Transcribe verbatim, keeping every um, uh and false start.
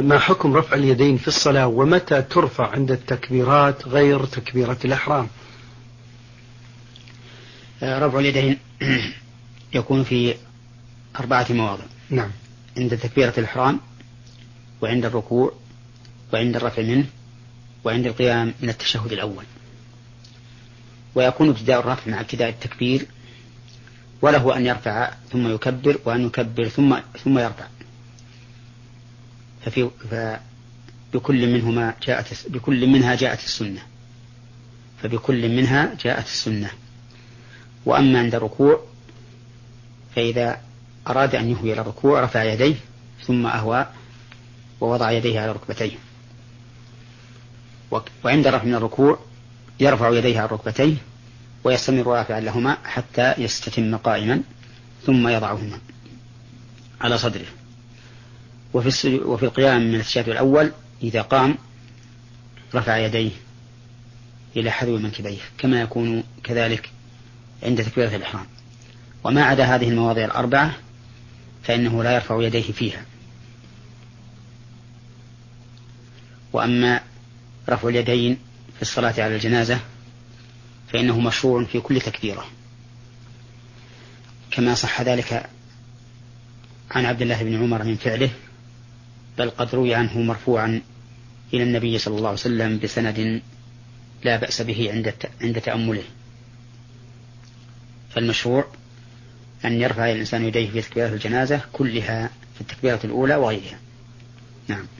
ما حكم رفع اليدين في الصلاة، ومتى ترفع عند التكبيرات غير تكبيرة الإحرام؟ رفع اليدين يكون في أربعة مواضع. نعم. عند تكبيرة الإحرام، وعند الركوع، وعند الرفع منه، وعند القيام من التشهد الأول. ويكون ابتداء الرفع مع ابتداء التكبير، وله أن يرفع ثم يكبر، وأن يكبر ثم ثم يرفع. ففي فبكل منهما جاءت بكل منها جاءت السنة فبكل منها جاءت السنة. وأما عند الركوع فإذا أراد أن يهوي إلى الركوع رفع يديه ثم أهوى ووضع يديه على ركبتيه. وعند الرفع من الركوع يرفع يديه على ركبتيه ويستمر رافعا لهما حتى يستتم قائما، ثم يضعهما على صدره. وفي, وفي القيام من التشهد الأول إذا قام رفع يديه إلى حذو منكبيه، كما يكون كذلك عند تكبيرة الإحرام. وما عدا هذه المواضع الأربعة فإنه لا يرفع يديه فيها. وأما رفع اليدين في الصلاة على الجنازة فإنه مشروع في كل تكبيرة، كما صح ذلك عن عبد الله بن عمر من فعله، بل قد روي عنه مرفوعا إلى النبي صلى الله عليه وسلم بسند لا بأس به عند عند تأمله. فالمشروع أن يرفع الإنسان يديه في تكبيرة الجنازة كلها، في التكبيرة الأولى وغيرها. نعم.